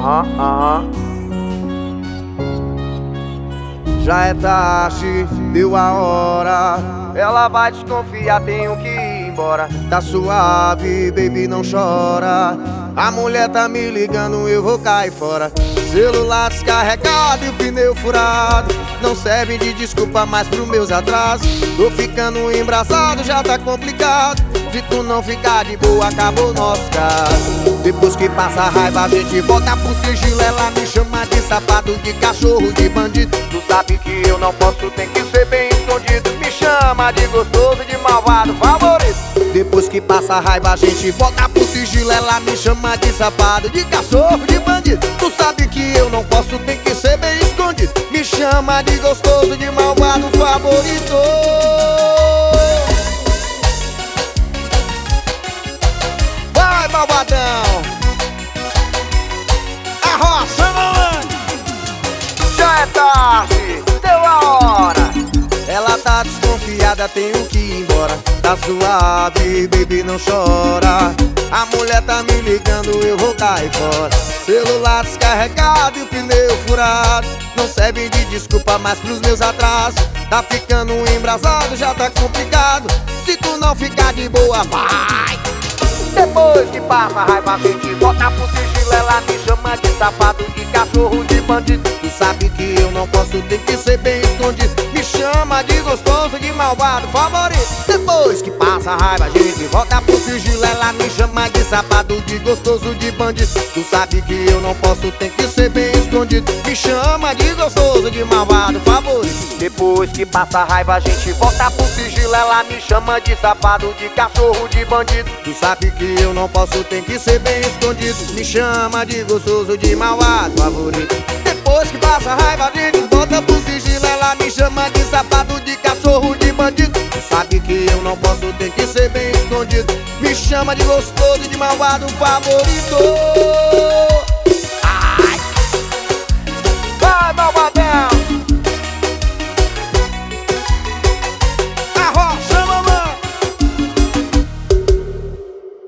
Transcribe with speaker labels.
Speaker 1: Já é tarde, deu a hora. Ela vai desconfiar, tenho que ir embora. Tá suave, baby, não chora. A mulher tá me ligando, eu vou cair fora. Celular descarregado e o pneu furado. Não serve de desculpa mais pros meus atrasos. Tô ficando embraçado, já tá complicado. Se tu não ficar de boa, acabou o nosso caso. Depois que passa a raiva, a gente volta pro sigilo. Ela me chama de safado, de cachorro, de bandido. Tu sabe que eu não posso, tem que ser bem escondido. Me chama de gostoso, de malvado, favorito. Depois que passa a raiva, a gente volta pro sigilo. Ela me chama de safado, de cachorro, de bandido. Tu sabe que eu não posso, tem que ser bem escondido. Me chama de gostoso, de malvado, favorito. Vai, malvadão! Arrocha, mano! Já é tarde, deu a hora. Ela tá desconfiada, tenho que ir embora. Tá suave, baby, não chora. A mulher tá me ligando, eu vou cair fora. Celular descarregado e o pneu furado. Não serve de desculpa mais pros meus atrasos. Tá ficando embrasado, já tá complicado. Se tu não ficar de boa, vai! Depois que passa a raiva, a gente volta pro sigilo. Ela me chama de safado, de cachorro, de bandido. Tu sabe que eu não posso, tem que ser bem escondido. Me chama de gostoso, de malvado, favorito. Depois que passa a raiva, a gente volta pro sigilo. Ela me chama de safado, de gostoso, de bandido. Tu sabe que eu não posso, tem que ser bem escondido. Me chama de gostoso, de malvado, favorito. Depois que passa a raiva, a gente volta pro sigilo. Ela me chama de safado, de cachorro, de bandido. Tu sabe que eu não posso, tem que ser bem escondido. Me chama de gostoso, de malvado, favorito. Depois que passa a raiva, a gente volta pro sigilo. Ela me chama de safado, de cachorro, de bandido. Tu sabe que eu não posso, tem que ser bem escondido. Me chama de gostoso, de malvado, favorito.